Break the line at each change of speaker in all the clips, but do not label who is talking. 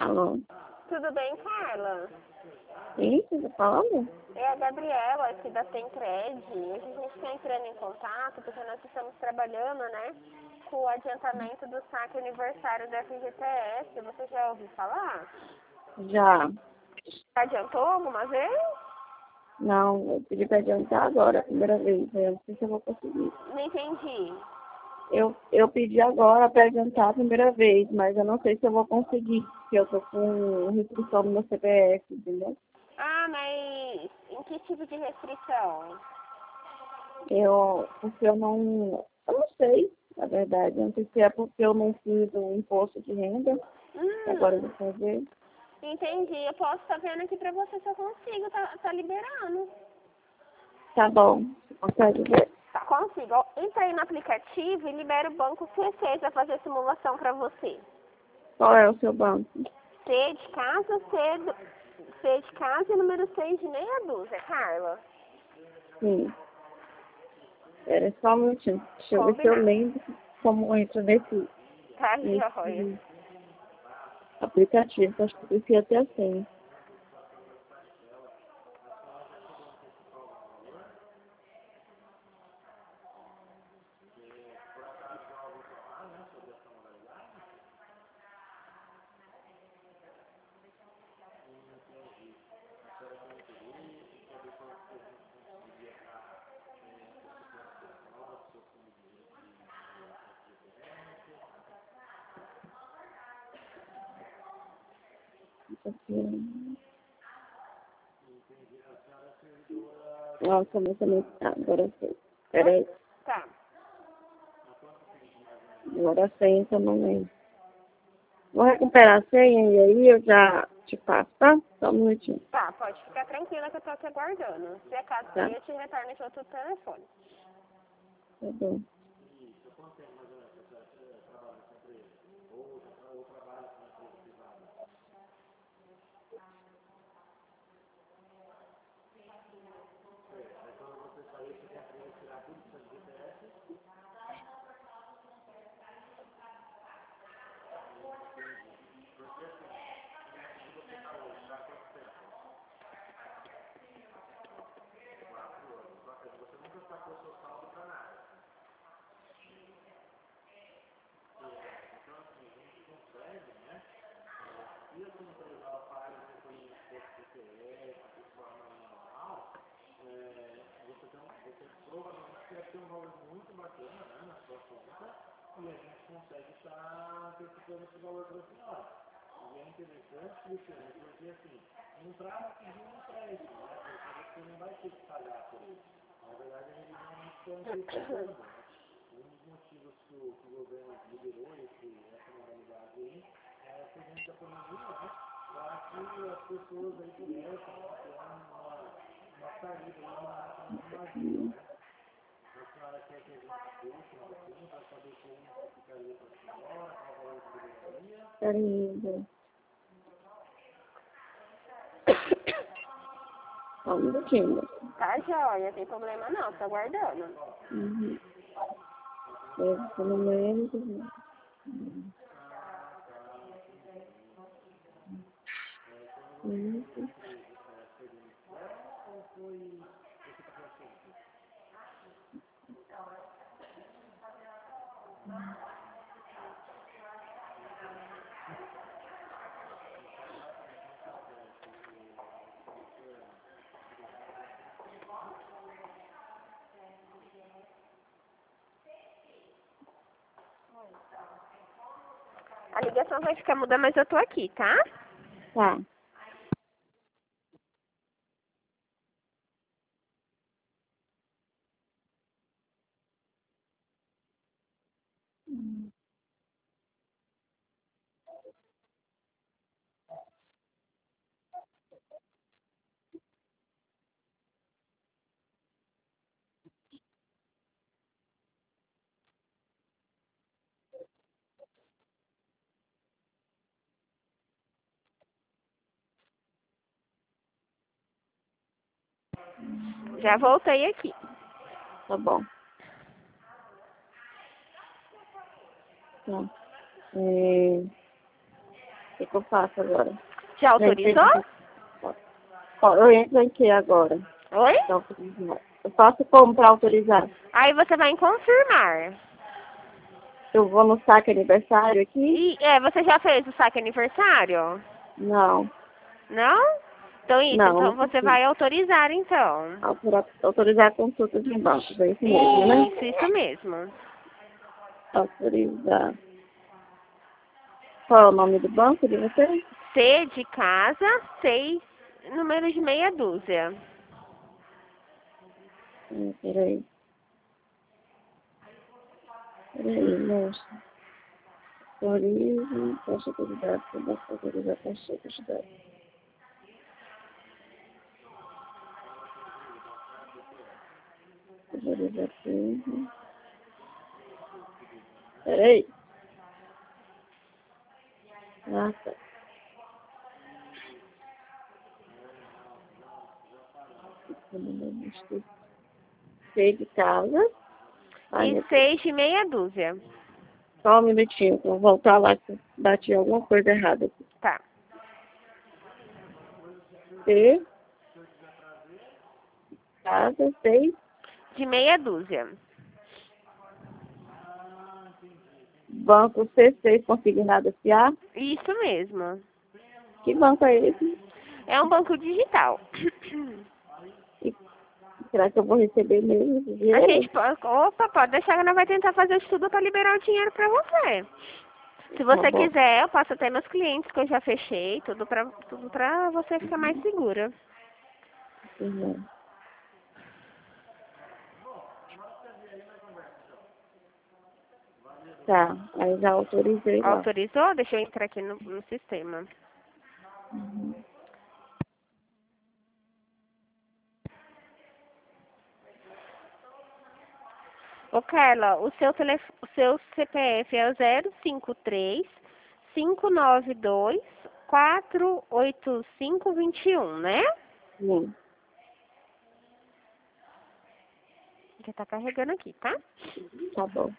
Alô?
Tudo bem, Carla?
Sim, você tá falando?
É a Gabriela aqui da Tencred. Hoje a gente está entrando em contato porque nós estamos trabalhando, né, com o adiantamento do saque aniversário da FGTS. Você já ouviu falar?
Já.
Adiantou alguma vez?
Não, eu pedi pra adiantar agora, a primeira vez. Eu não sei se eu vou conseguir.
Não entendi.
Eu pedi agora pra adiantar a primeira vez, mas eu não sei se eu vou conseguir, porque eu tô com restrição no meu CPF, entendeu?
Ah, mas em que tipo de restrição?
Porque eu não sei, na verdade. Eu não sei se é porque eu não fiz o imposto de renda, que agora eu vou fazer.
Entendi. Eu posso estar vendo aqui pra você se eu consigo. Tá liberando.
Tá bom, você consegue ver?
Tá, consigo. Ó, entra aí no aplicativo e libera o banco C6 pra fazer a simulação pra você.
Qual é o seu banco?
C de casa, C de casa e número 6 de meia dúzia, Carla.
Sim. Espera só um minutinho. Deixa eu ver se eu
Combinado.
lembro como entra
Tá, joia.
nesse aplicativo. Acho que eu esqueci até a senha. Nossa, mas também. Ah, agora sei. Espera aí.
Tá.
Agora a senha que eu não lembro. Vou recuperar a senha e aí eu já te passo, tá? Só um minutinho.
Tá, pode ficar tranquila que eu tô aqui aguardando. Se é caso
Tá.
eu te retorno de outro telefone.
Tá bom. Tá lindo. Só um minutinho.
Tá, joia. Tem problema não. Tô aguardando.
Uhum. Esse número. Isso.
A ligação vai ficar muda, mas eu tô aqui, tá?
Tá.
Já voltei aqui.
Tá bom. Tá. que eu faço agora?
Já autorizou?
Ó, eu entro aqui agora.
Oi?
Eu faço como para autorizar?
Aí você vai em confirmar.
Eu vou no saque aniversário aqui?
Você já fez o saque aniversário?
Não.
Não? Então isso,
Não,
então
não
você
consigo.
vai autorizar então.
Autorizar a consulta de banco, é isso mesmo, né?
Isso mesmo.
Autorizar. Qual é o nome do banco de vocês?
C de casa, 6, número de meia dúzia.
Peraí. Peraí, moça. Autorize, taxa de dados, autorizar taxa de dados. Autorizar tudo. Peraí. Ah, tá. C de casa. Ai,
E 6 de meia dúzia.
só um minutinho, que eu vou voltar lá que eu bati alguma coisa errada aqui.
Tá.
C, casa, 6,
De meia dúzia.
banco C6 consignado SA.
Isso mesmo.
Que banco é esse?
É um banco digital.
E será que eu vou receber mesmo esse
A
dinheiro?
gente pode... Opa, pode deixar que ela vai tentar fazer isso tudo para liberar o dinheiro para você. Se
Tá
você
bom.
quiser, eu passo até meus clientes que eu já fechei, tudo pra você ficar mais segura.
Uhum. Tá, aí já autorizei lá.
Autorizou? Deixa eu entrar aqui no sistema.
Uhum.
Ô, Carla, o seu CPF é o 053 592 48521, né?
Sim,
Que tá carregando aqui, tá?
tá bom.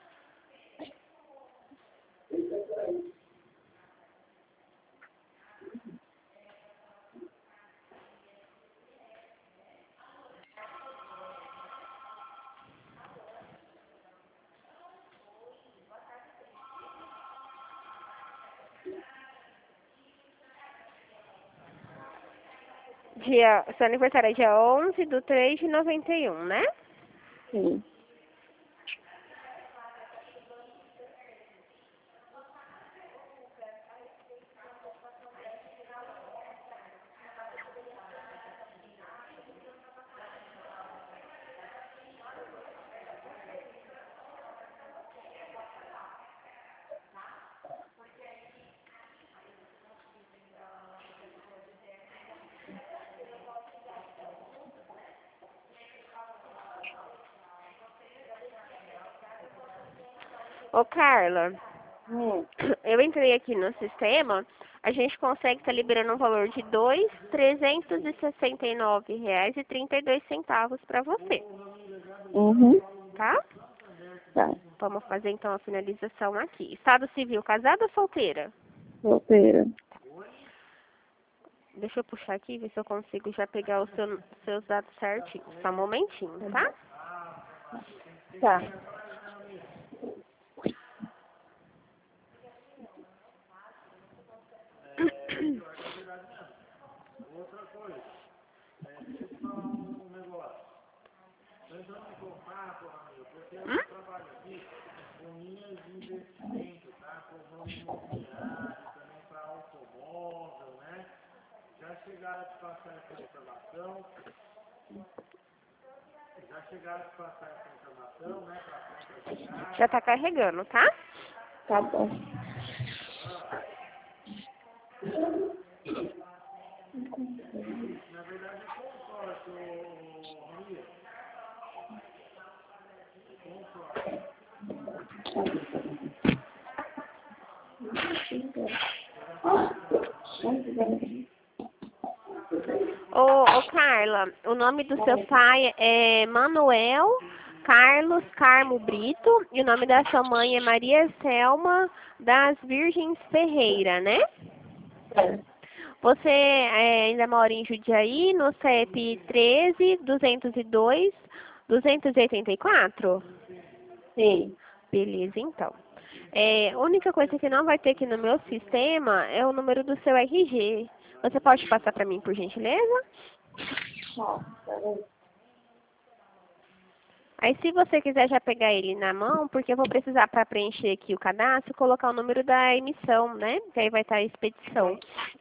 Seu aniversário é dia 11/3/91, né?
Sim.
Ô, Carla,
Hum.
eu entrei aqui no sistema, a gente consegue estar liberando um valor de R$ 2.369,32 para você,
Uhum.
tá?
Tá.
Vamos fazer então a finalização aqui. Estado civil, casada ou solteira?
Solteira.
Deixa eu puxar aqui e ver se eu consigo já pegar seus dados certinhos. Só um momentinho, tá?
Tá.
Hum? Já tá carregando, tá?
Tá bom.
Ô, Carla, o nome do seu pai é Manuel Carlos Carmo Brito e o nome da sua mãe é Maria Selma das Virgens Ferreira, né?
É.
Você ainda mora em Jundiaí, no CEP 13.202.284?
Sim.
Beleza, então. A única coisa que não vai ter aqui no meu sistema é o número do seu RG. Você pode passar para mim, por gentileza?
Ó, peraí.
Aí, se você quiser já pegar ele na mão, porque eu vou precisar para preencher aqui o cadastro, colocar o número da emissão, né? Que aí vai estar a expedição.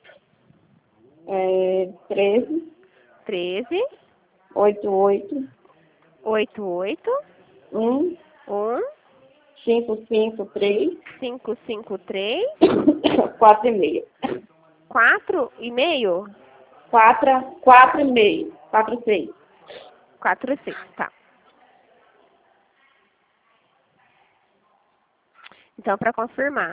13,
13
88,
88
1,
1
553,
553
4 e meio.
4,5?
4 e meio. 4 6.
46, tá. Então, para confirmar,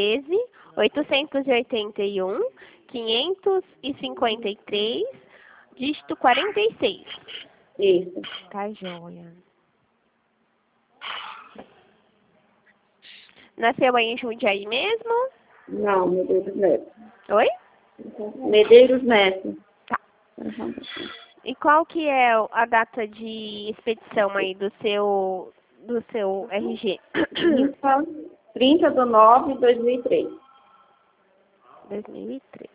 13.881.553, dígito 46.
Isso.
Tá joia. Nasceu aí em Jundiaí mesmo?
Não, Medeiros Neto.
Oi?
Medeiros Neto.
Tá. E qual que é a data de expedição aí do seu RG?
30/9/2003.
2003.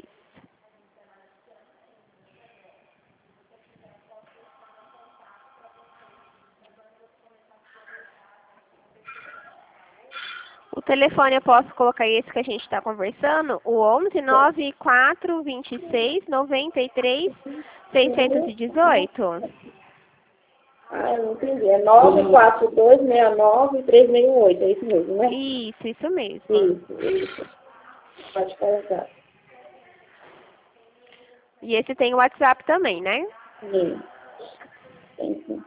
O telefone eu posso colocar esse que a gente está conversando, o 11 9426 93 618.
Ah, eu não entendi. É 94269-368. É isso mesmo, né?
Isso mesmo.
Isso. Pode colocar.
E esse tem o WhatsApp também, né?
Sim. Tem sim.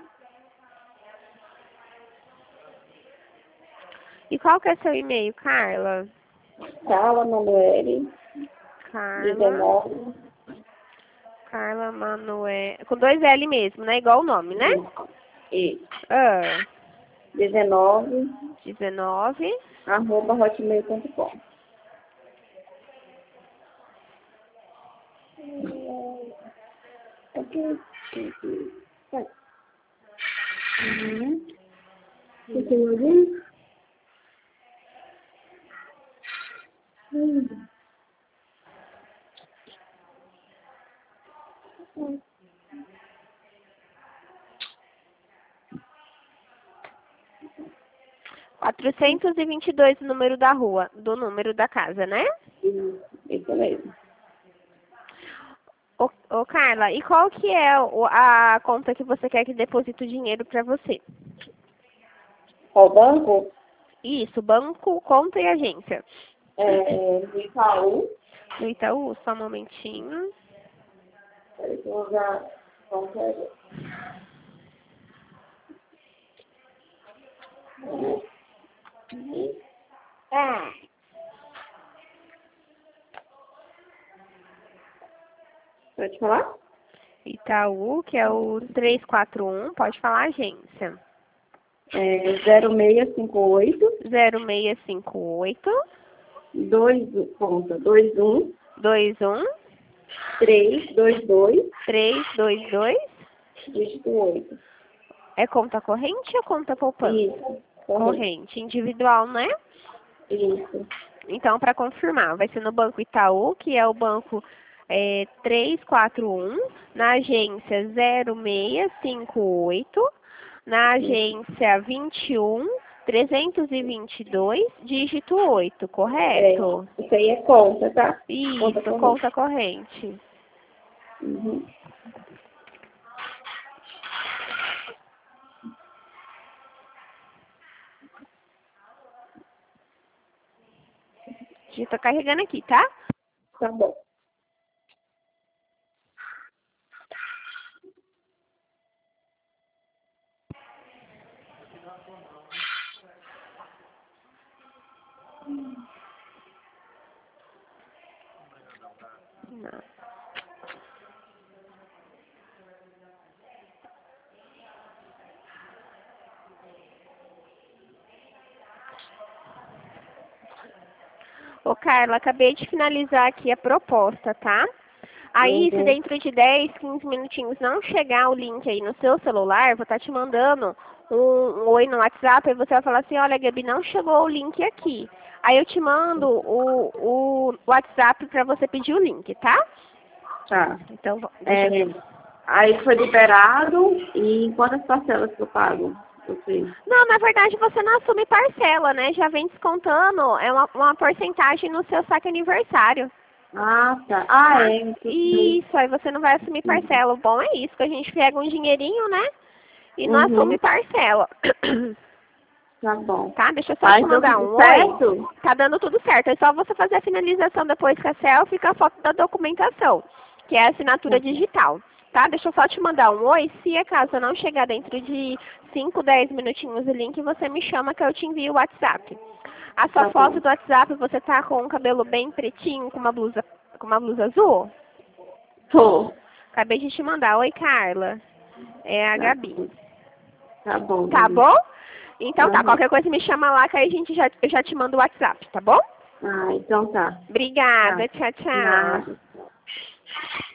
E qual que é seu e-mail, Carla?
Carla Manoeli,
Carla,
19.
Carla Manoel, com 2 L mesmo, né? Igual o nome, né?
Isso.
19,
19, @hotmail.com. Uhum. Você me ouviu? Hum.
422 o número da rua, do número da casa, né?
Isso mesmo.
Ô, Carla, e qual que é a conta que você quer que deposite o dinheiro para você?
Qual banco?
Isso, banco, conta e agência.
Do Itaú.
Do Itaú, só um momentinho.
Peraí que eu vou já... Vamos ver. Pode falar?
Itaú, que é o 341, pode falar agência.
0658
0658
21
21
322
322.
dígito 8.
É conta corrente ou conta poupança?
Isso.
Corrente. Individual, né?
Isso.
Então, para confirmar, vai ser no Banco Itaú, que é o banco 341, na agência 0658, na agência 21 322, dígito 8, correto?
Isso aí é conta, tá?
Isso, conta corrente.
Uhum.
Já tô carregando aqui, tá?
Tá bom.
Não. Ô, Carla, acabei de finalizar aqui a proposta, tá? Aí, se dentro de 10, 15 minutinhos não chegar o link aí no seu celular, vou estar te mandando um oi no WhatsApp, aí você vai falar assim, olha, Gabi, não chegou o link aqui. Aí eu te mando o WhatsApp para você pedir o link, tá?
Tá.
Então, deixa eu ver.
Aí foi liberado e em quantas parcelas que eu pago?
Não, na verdade você não assume parcela, né? Já vem descontando uma porcentagem no seu saque aniversário.
Ah, tá. Ah, é.
Isso, aí você não vai assumir parcela. O bom é isso, que a gente pega um dinheirinho, né? E não assume parcela.
Tá bom.
Tá? Deixa eu só te mandar um oi. Tá dando tudo certo. É só você fazer a finalização depois com a selfie e com a foto da documentação, que é a assinatura digital. Tá? Deixa eu só te mandar um oi. Se acaso não chegar dentro de 5, 10 minutinhos o link, você me chama que eu te envio o WhatsApp. A sua foto do WhatsApp, você tá com um cabelo bem pretinho, com uma blusa azul?
Tô.
Acabei de te mandar. Oi, Carla. É a Gabi.
Tá bom.
Tá bom? Então tá, qualquer coisa me chama lá que aí eu já te mando o WhatsApp, tá bom?
Ah, então tá.
Obrigada, tchau, tchau.